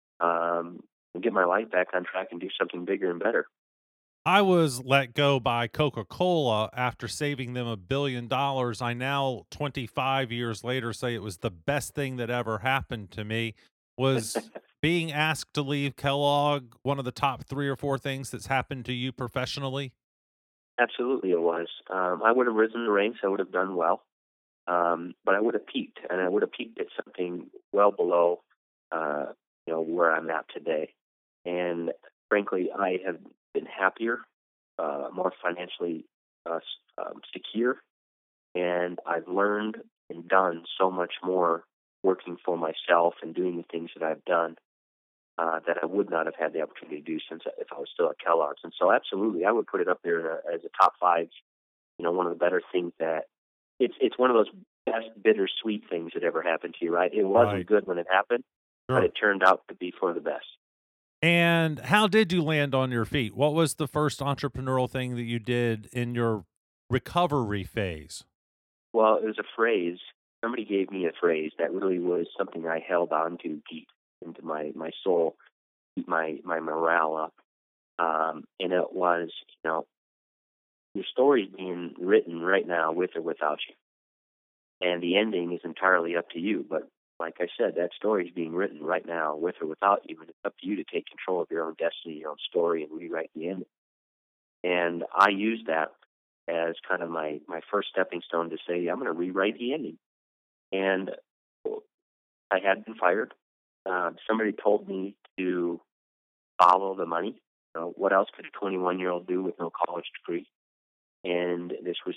[SPEAKER 8] get my life back on track and do something bigger and better.
[SPEAKER 9] I was let go by Coca-Cola after saving them $1 billion. I now, 25 years later, say it was the best thing that ever happened to me. Was being asked to leave Kellogg one of the top 3 or 4 things that's happened to you professionally?
[SPEAKER 8] Absolutely, it was. I would have risen the ranks. I would have done well, but I would have peaked, and I would have peaked at something well below, where I'm at today. And frankly, I have been happier, more financially secure, and I've learned and done so much more working for myself and doing the things that I've done that I would not have had the opportunity to do if I was still at Kellogg's. And so absolutely, I would put it up there as a top 5, one of the better things that it's one of those best bittersweet things that ever happened to you, right? It wasn't good when it happened, but it turned out to be for the best.
[SPEAKER 9] And how did you land on your feet? What was the first entrepreneurial thing that you did in your recovery phase?
[SPEAKER 8] Well, it was a phrase. Somebody gave me a phrase that really was something I held on to deep into my soul, keep my morale up. And it was, your story's being written right now with or without you. And the ending is entirely up to you. But like I said, that story is being written right now with or without you. And it's up to you to take control of your own destiny, your own story, and rewrite the ending. And I used that as kind of my first stepping stone to say, I'm going to rewrite the ending. And I had been fired. Somebody told me to follow the money. What else could a 21-year-old do with no college degree? And this was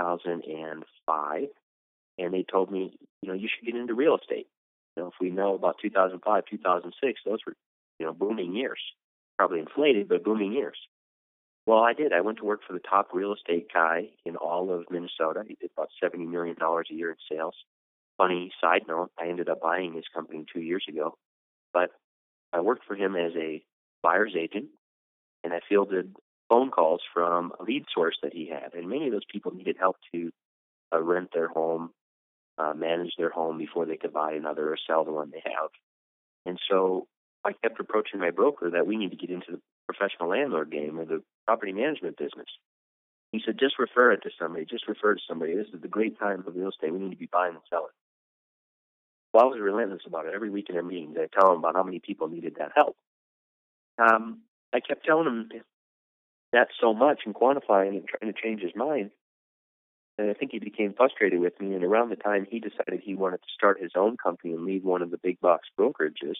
[SPEAKER 8] 2005. And they told me, you should get into real estate. If we know about 2005, 2006, those were, booming years. Probably inflated, but booming years. Well, I did. I went to work for the top real estate guy in all of Minnesota. He did about $70 million a year in sales. Funny side note, I ended up buying his company 2 years ago. But I worked for him as a buyer's agent, and I fielded phone calls from a lead source that he had. And many of those people needed help to rent their home manage their home before they could buy another or sell the one they have. And so I kept approaching my broker that we need to get into the professional landlord game or the property management business. He said, just refer it to somebody. Just refer it to somebody. This is the great time of real estate. We need to be buying and selling. Well, I was relentless about it. Every week in our meetings, I tell him about how many people needed that help. I kept telling him that so much and quantifying and trying to change his mind. And I think he became frustrated with me. And around the time he decided he wanted to start his own company and leave one of the big box brokerages,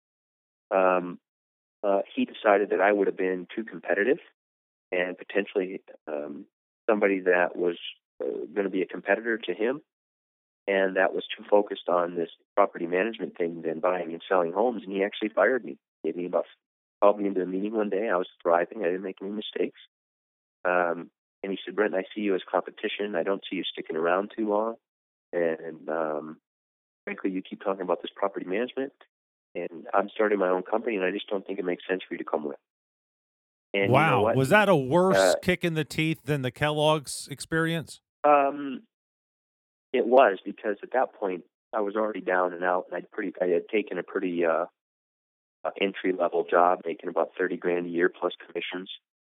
[SPEAKER 8] he decided that I would have been too competitive and potentially somebody that was going to be a competitor to him, and that was too focused on this property management thing than buying and selling homes. And he actually fired me. Called me into a meeting one day. I was thriving. I didn't make any mistakes. And he said, Brent, I see you as competition. I don't see you sticking around too long. And frankly, you keep talking about this property management, and I'm starting my own company, and I just don't think it makes sense for you to come with. And
[SPEAKER 9] wow.
[SPEAKER 8] You know what?
[SPEAKER 9] Was that a worse kick in the teeth than the Kellogg's experience?
[SPEAKER 8] It was, because at that point I was already down and out, and I had taken a pretty entry level job, making about $30,000 a year plus commissions.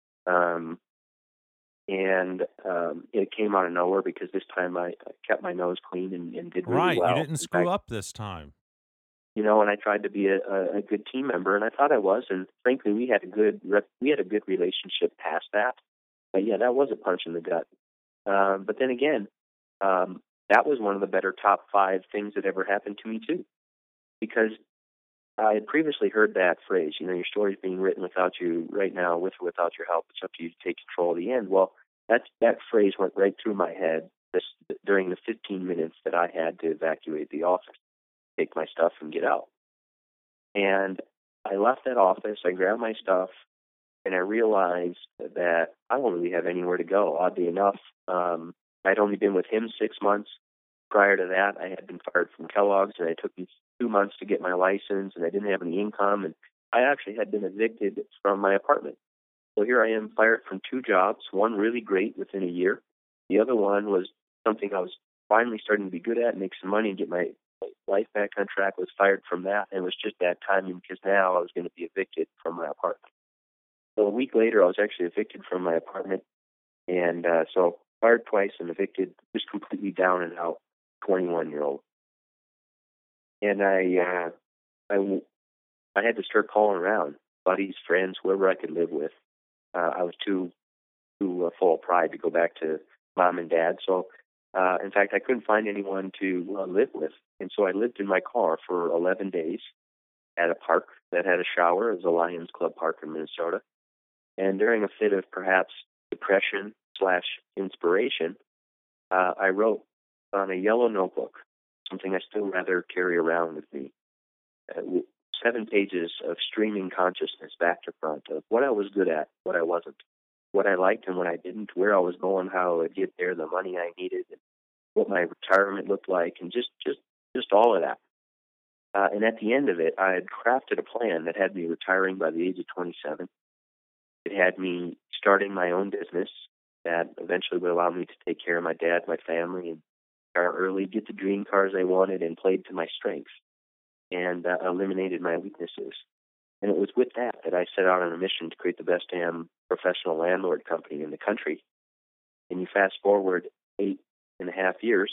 [SPEAKER 8] It came out of nowhere because this time I kept my nose clean and did really well.
[SPEAKER 9] Right, you didn't screw up this time.
[SPEAKER 8] You know, and I tried to be a good team member, and I thought I was. And frankly, we had a good relationship past that. But yeah, that was a punch in the gut. But then again, that was one of the better top 5 things that ever happened to me too, because I had previously heard that phrase. You know, your story's being written without you right now, with or without your help. It's up to you to take control of the end. Well, that phrase went right through my head during the 15 minutes that I had to evacuate the office, take my stuff and get out. And I left that office, I grabbed my stuff, and I realized that I don't really have anywhere to go. Oddly enough, I'd only been with him 6 months. Prior to that, I had been fired from Kellogg's, and it took me 2 months to get my license, and I didn't have any income, and I actually had been evicted from my apartment. So here I am, fired from 2 jobs, one really great within a year. The other one was something I was finally starting to be good at, make some money and get my life back on track. Was fired from that, and it was just that timing because now I was going to be evicted from my apartment. So a week later, I was actually evicted from my apartment, and so fired twice and evicted, just completely down and out, 21-year-old. And I had to start calling around, buddies, friends, whoever I could live with. I was too full of pride to go back to mom and dad. So, in fact, I couldn't find anyone to live with. And so I lived in my car for 11 days at a park that had a shower. It was a Lions Club park in Minnesota. And during a fit of perhaps depression/inspiration, I wrote on a yellow notebook, something I still rather carry around with me, 7 pages of streaming consciousness back to front of what I was good at, what I wasn't, what I liked and what I didn't, where I was going, how I would get there, the money I needed, and what my retirement looked like, and just all of that. And at the end of it, I had crafted a plan that had me retiring by the age of 27. It had me starting my own business that eventually would allow me to take care of my dad, my family, and retire early, get the dream cars I wanted, and played to my strengths, and eliminated my weaknesses. And it was with that I set out on a mission to create the best damn professional landlord company in the country. And you fast forward 9 years,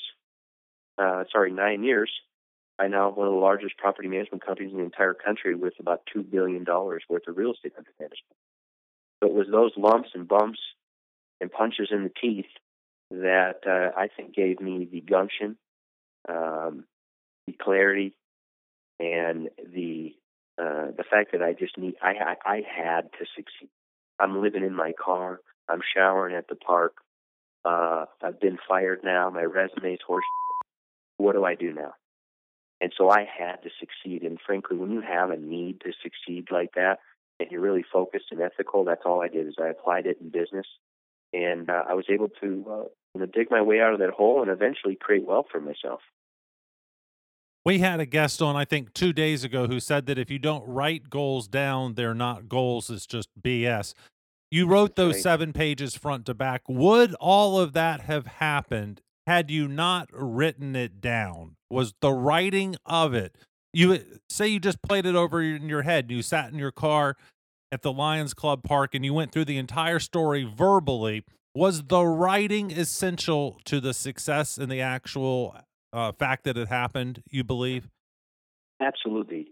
[SPEAKER 8] I now have one of the largest property management companies in the entire country with about $2 billion worth of real estate under management. So it was those lumps and bumps and punches in the teeth that I think gave me the gumption, the clarity, and the fact that I had to succeed. I'm living in my car. I'm showering at the park. I've been fired now. My resume's horse. What do I do now? And so I had to succeed. And frankly, when you have a need to succeed like that, and you're really focused and ethical, that's all I did is I applied it in business. And I was able to dig my way out of that hole and eventually create wealth for myself.
[SPEAKER 9] We had a guest on, I think, 2 days ago who said that if you don't write goals down, they're not goals, it's just BS. You wrote those 7 pages front to back. Would all of that have happened had you not written it down? Was the writing of it, you say you just played it over in your head, you sat in your car at the Lions Club Park and you went through the entire story verbally, was the writing essential to the success and the actual fact that it happened, you believe?
[SPEAKER 8] Absolutely.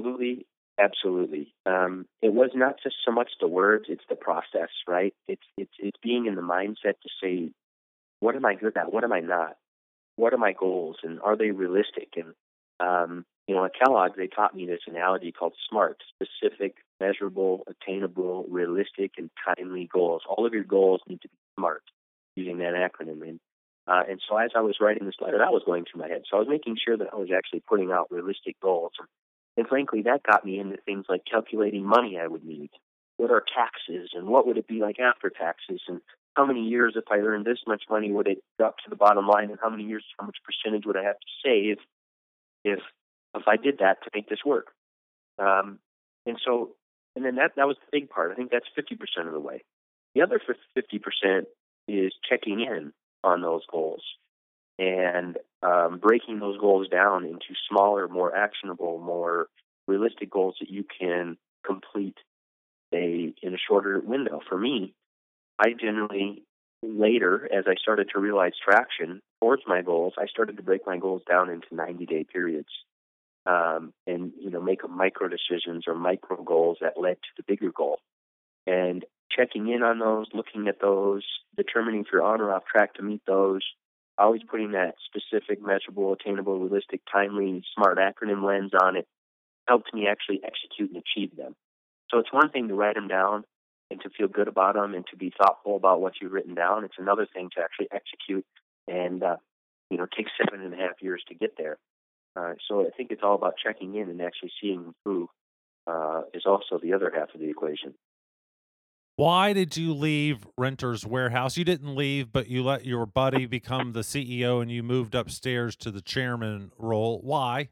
[SPEAKER 8] It was not just so much the words; it's the process, right? It's being in the mindset to say, what am I good at? What am I not? What are my goals, and are they realistic? And at Kellogg, they taught me this analogy called SMART: specific, measurable, attainable, realistic, and timely goals. All of your goals need to be SMART, using that acronym. And so as I was writing this letter, that was going through my head. So I was making sure that I was actually putting out realistic goals. And frankly, that got me into things like calculating money I would need. What are taxes, and what would it be like after taxes? And how many years, if I earned this much money, would it drop to the bottom line? And how many years, how much percentage would I have to save if I did that to make this work? And then that was the big part. I think that's 50% of the way. The other 50% is checking in on those goals and breaking those goals down into smaller, more actionable, more realistic goals that you can complete in a shorter window. For me, I generally later, as I started to realize traction towards my goals, I started to break my goals down into 90-day periods, and make micro decisions or micro goals that led to the bigger goal, and checking in on those, looking at those, determining if you're on or off track to meet those. Always putting that specific, measurable, attainable, realistic, timely, SMART acronym lens on it helped me actually execute and achieve them. So it's one thing to write them down and to feel good about them and to be thoughtful about what you've written down. It's another thing to actually execute and, take 7.5 years to get there. So I think it's all about checking in and actually seeing them through is also the other half of the equation.
[SPEAKER 9] Why did you leave Renters Warehouse? You didn't leave, but you let your buddy become the CEO and you moved upstairs to the chairman role. Why?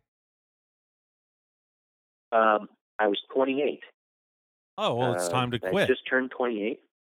[SPEAKER 8] I was 28.
[SPEAKER 9] Oh, well, it's time to quit.
[SPEAKER 8] I just turned 28.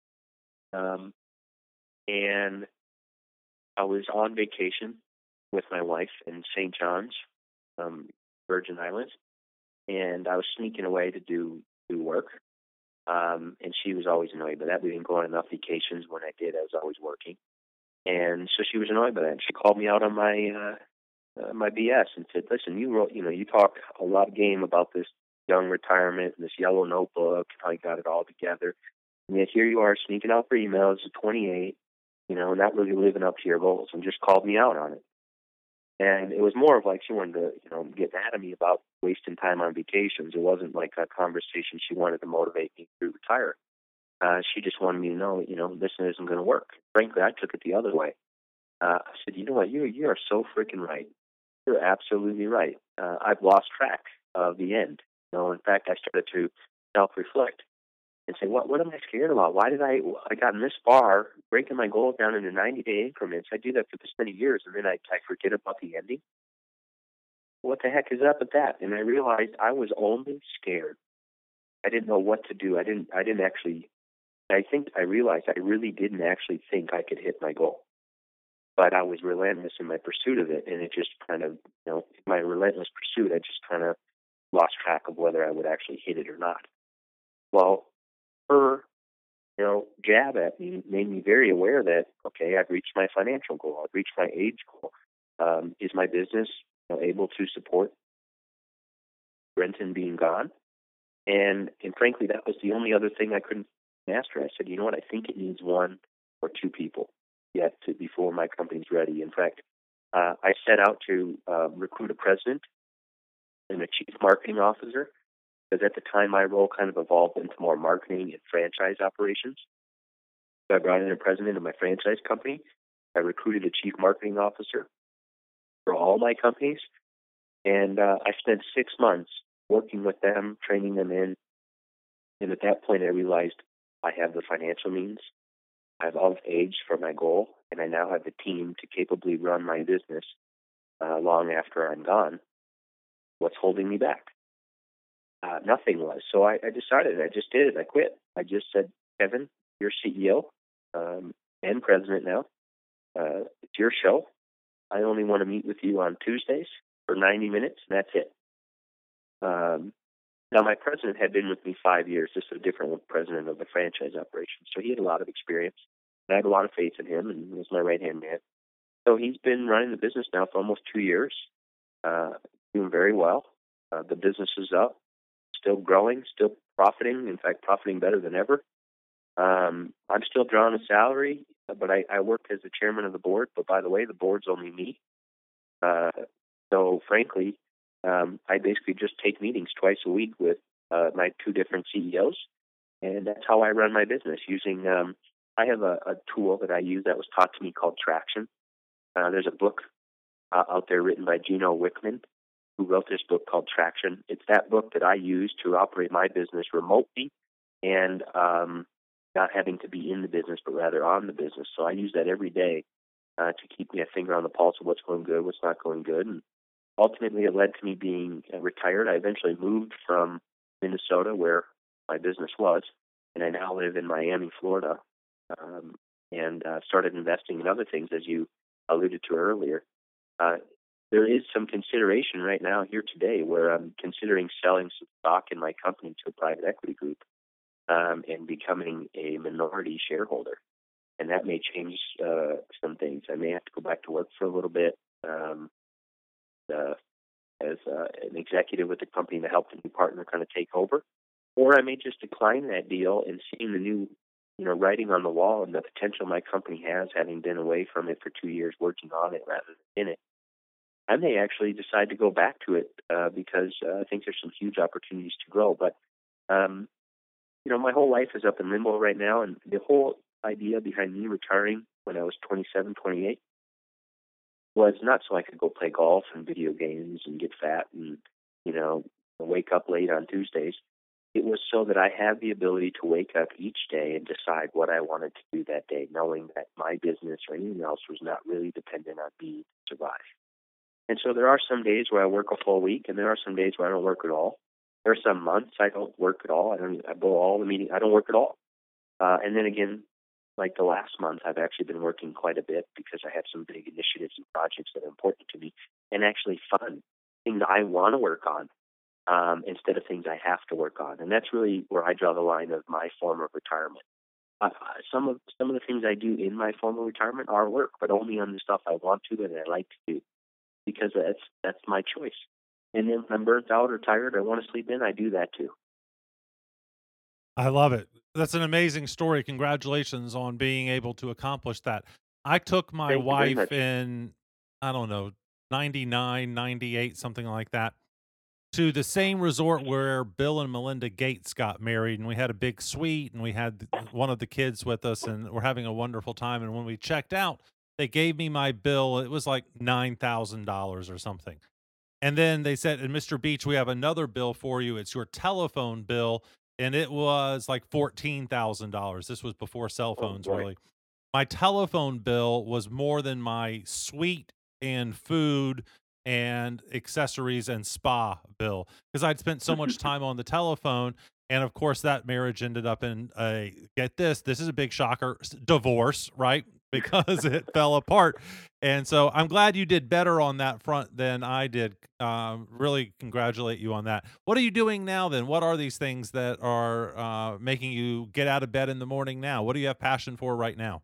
[SPEAKER 8] And I was on vacation with my wife in St. John's, Virgin Islands, and I was sneaking away to do work. And she was always annoyed by that. We didn't go on enough vacations. When I did, I was always working. And so she was annoyed by that. And she called me out on my BS and said, listen, you talk a lot of game about this young retirement and this yellow notebook and how you got it all together. And yet here you are sneaking out for emails at 28, not really living up to your goals, and just called me out on it. And it was more of like she wanted to, get mad at me about wasting time on vacations. It wasn't like a conversation she wanted to motivate me to retire. She just wanted me to know, this isn't going to work. Frankly, I took it the other way. I said, you know what, you are so freaking right. You're absolutely right. I've lost track of the end. In fact, I started to self-reflect and say, what am I scared about? Why did I gotten this far, breaking my goals down into 90-day increments? I do that for this many years, and then I forget about the ending. What the heck is up with that? And I realized I was only scared. I didn't know what to do. I realized I really didn't actually think I could hit my goal. But I was relentless in my pursuit of it, and it just kind of, my relentless pursuit, I just kind of lost track of whether I would actually hit it or not. Well, her, jab at me made me very aware that, okay, I've reached my financial goal. I've reached my age goal. Is my business able to support Brenton being gone? And frankly, that was the only other thing I couldn't master. I said, you know what, I think it needs 1 or 2 people yet before my company's ready. In fact, I set out to recruit a president and a chief marketing officer, because at the time my role kind of evolved into more marketing and franchise operations. So I brought in a president of my franchise company. I recruited a chief marketing officer for all my companies. And I spent 6 months working with them, training them in. And at that point, I realized I have the financial means. I've of age for my goal. And I now have the team to capably run my business long after I'm gone. What's holding me back? Nothing was. So I decided, I just did it. I quit. I just said, Kevin, you're CEO and president now. It's your show. I only want to meet with you on Tuesdays for 90 minutes, and that's it. Now, my president had been with me 5 years. This is a different president of the franchise operation. So he had a lot of experience. And I had a lot of faith in him, and he was my right-hand man. So he's been running the business now for almost 2 years, doing very well. The business is up, still growing, still profiting, in fact, profiting better than ever. I'm still drawing a salary, but I work as the chairman of the board. But by the way, the board's only me. So frankly, I basically just take meetings twice a week with my 2 different CEOs, and that's how I run my business using, I have a tool that I use that was taught to me called Traction. There's a book out there written by Gino Wickman, who wrote this book called Traction. It's that book that I use to operate my business remotely and not having to be in the business, but rather on the business. So I use that every day to keep me a finger on the pulse of what's going good, what's not going good. And ultimately, it led to me being retired. I eventually moved from Minnesota, where my business was, and I now live in Miami, Florida, and started investing in other things, as you alluded to earlier. There is some consideration right now here today where I'm considering selling some stock in my company to a private equity group and becoming a minority shareholder. And that may change some things. I may have to go back to work for a little bit as an executive with the company to help the new partner kind of take over. Or I may just decline that deal and seeing the new, writing on the wall and the potential my company has, having been away from it for 2 years working on it rather than in it. I may actually decide to go back to it because I think there's some huge opportunities to grow. But, my whole life is up in limbo right now, and the whole idea behind me retiring when I was 27, 28 was not so I could go play golf and video games and get fat and, wake up late on Tuesdays. It was so that I had the ability to wake up each day and decide what I wanted to do that day, knowing that my business or anything else was not really dependent on me to survive. And so there are some days where I work a full week, and there are some days where I don't work at all. There are some months I don't work at all. I go all the meetings. I don't work at all. And then again, like the last month, I've actually been working quite a bit because I have some big initiatives and projects that are important to me and actually fun, things I want to work on instead of things I have to work on. And that's really where I draw the line of my form of retirement. Some of the things I do in my form of retirement are work, but only on the stuff I want to and I like to do because that's my choice. And then when I'm burnt out or tired, I want to sleep in, I do that too.
[SPEAKER 9] I love it. That's an amazing story. Congratulations on being able to accomplish that. I took my
[SPEAKER 8] Thank you very
[SPEAKER 9] wife
[SPEAKER 8] much.
[SPEAKER 9] in, I don't know, 99, 98, something like that, to the same resort where Bill and Melinda Gates got married. And we had a big suite and we had one of the kids with us and we're having a wonderful time. And when we checked out, they gave me my bill. It was like $9,000 or something. And then they said, and Mr. Beach, we have another bill for you. It's your telephone bill. And it was like $14,000. This was before cell phones,
[SPEAKER 8] boy.
[SPEAKER 9] really. My telephone bill was more than my suite and food and accessories and spa bill because I'd spent so much time on the telephone. And of course, that marriage ended up in get this is a big shocker, divorce, right? Because it fell apart. And so I'm glad you did better on that front than I did. Really congratulate you on that. What are you doing now then? What are these things that are making you get out of bed in the morning now? What do you have passion for right now?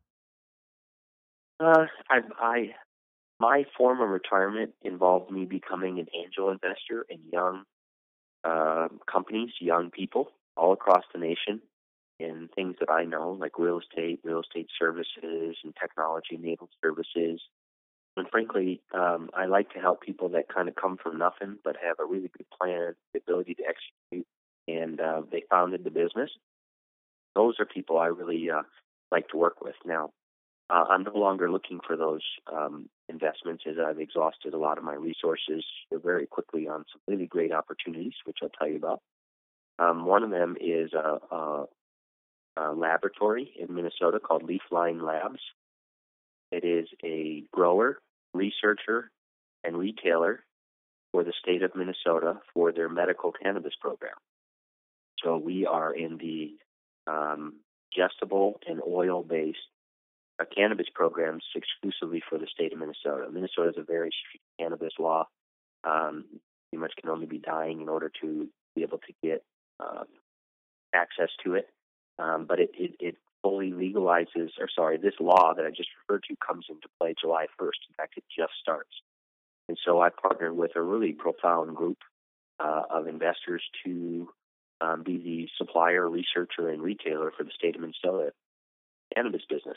[SPEAKER 8] My form of retirement involved me becoming an angel investor in young companies, young people all across the nation in things that I know, like real estate services, and technology-enabled services. And frankly, I like to help people that kind of come from nothing but have a really good plan, the ability to execute, and they founded the business. Those are people I really like to work with. Now, I'm no longer looking for those investments as I've exhausted a lot of my resources very quickly on some really great opportunities, which I'll tell you about. One of them is a laboratory in Minnesota called Leafline Labs. It is a grower, researcher, and retailer for the state of Minnesota for their medical cannabis program. So we are in the ingestible and oil-based cannabis programs exclusively for the state of Minnesota. Minnesota has a very strict cannabis law. You much can only be dying in order to be able to get access to it. But it fully legalizes, this law that I just referred to comes into play July 1st. In fact, it just starts. And so I partnered with a really profound group of investors to be the supplier, researcher, and retailer for the state of Minnesota cannabis business.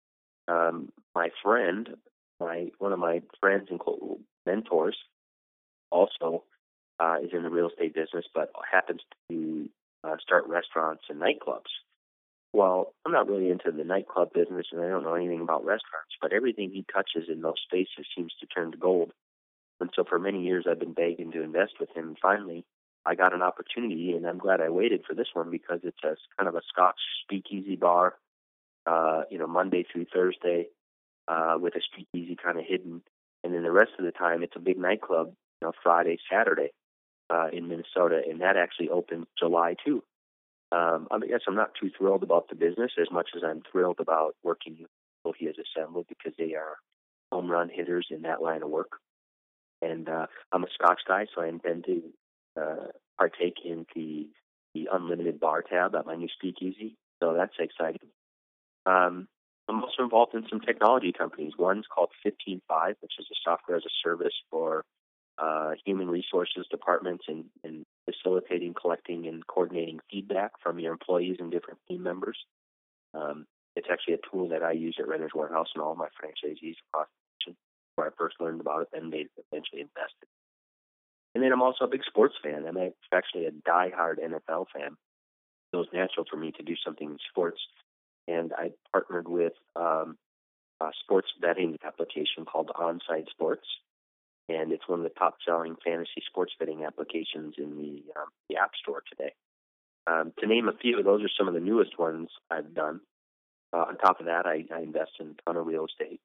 [SPEAKER 8] My friend, one of my friends and mentors, also is in the real estate business, but happens to start restaurants and nightclubs. Well, I'm not really into the nightclub business, and I don't know anything about restaurants, but everything he touches in those spaces seems to turn to gold. And so for many years, I've been begging to invest with him. And finally, I got an opportunity, and I'm glad I waited for this one because it's a kind of a Scotch speakeasy bar, Monday through Thursday, with a speakeasy kind of hidden. And then the rest of the time, it's a big nightclub, Friday, Saturday in Minnesota, and that actually opened July 2. I guess I'm not too thrilled about the business as much as I'm thrilled about working with people he has assembled because they are home run hitters in that line of work. And I'm a Scotch guy, so I intend to partake in the unlimited bar tab at my new speakeasy. So that's exciting. I'm also involved in some technology companies. One's called 15Five, which is a software as a service for human resources departments and facilitating, collecting, and coordinating feedback from your employees and different team members. It's actually a tool that I use at Renter's Warehouse and all my franchisees across the nation, where I first learned about it, then they eventually invested. And then I'm also a big sports fan. I'm actually a diehard NFL fan. It was natural for me to do something in sports. And I partnered with a sports betting application called Onside Sports. And it's one of the top-selling fantasy sports betting applications in the App Store today. To name a few, those are some of the newest ones I've done. On top of that, I invest in a ton of real estate.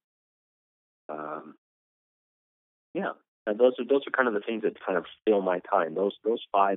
[SPEAKER 8] Those are kind of the things that kind of fill my time. Those 5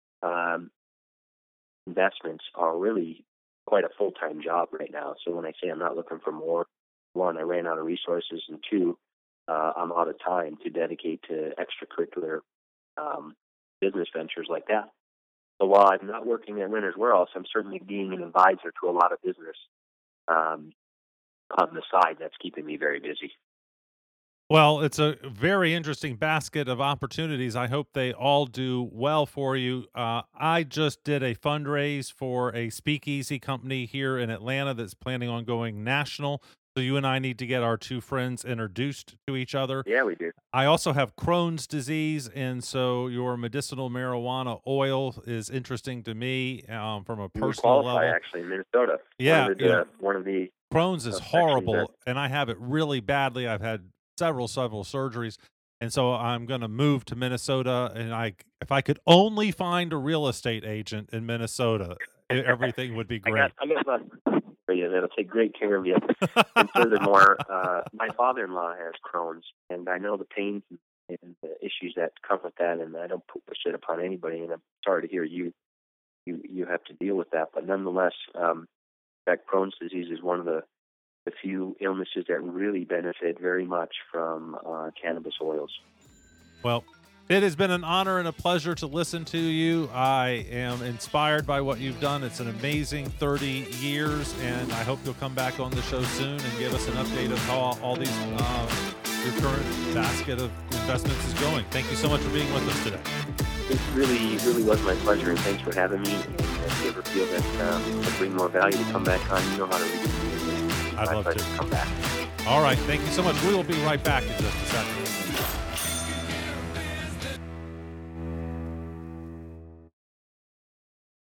[SPEAKER 8] investments are really quite a full-time job right now. So when I say I'm not looking for more, 1, I ran out of resources, and 2, I'm out of time to dedicate to extracurricular business ventures like that. So while I'm not working at Renter's Warehouse, I'm certainly being an advisor to a lot of business on the side that's keeping me very busy.
[SPEAKER 9] Well, it's a very interesting basket of opportunities. I hope they all do well for you. I just did a fundraise for a speakeasy company here in Atlanta that's planning on going national. So you and I need to get our 2 friends introduced to each other.
[SPEAKER 8] Yeah, we do.
[SPEAKER 9] I also have Crohn's disease, and so your medicinal marijuana oil is interesting to me from a personal level.
[SPEAKER 8] Actually, in Minnesota.
[SPEAKER 9] Yeah,
[SPEAKER 8] one of the
[SPEAKER 9] Crohn's is horrible, and I have it really badly. I've had several surgeries, and so I'm going to move to Minnesota. And if I could only find a real estate agent in Minnesota, everything would be great.
[SPEAKER 8] I got for you that'll take great care of you. And furthermore, my father-in-law has Crohn's, and I know the pains and the issues that come with that, and I don't put the shit upon anybody, and I'm sorry to hear you have to deal with that. But nonetheless, in fact, Crohn's disease is one of the few illnesses that really benefit very much from cannabis oils.
[SPEAKER 9] Well, it has been an honor and a pleasure to listen to you. I am inspired by what you've done. It's an amazing 30 years, and I hope you'll come back on the show soon and give us an update of how all these your current basket of investments is going. Thank you so much for being with us today.
[SPEAKER 8] It really was my pleasure, and thanks for having me. And if you ever feel that I bring more value to come back on, you know how to reach me.
[SPEAKER 9] I'd love to
[SPEAKER 8] come back.
[SPEAKER 9] All right. Thank you so much. We will be right back in just a second.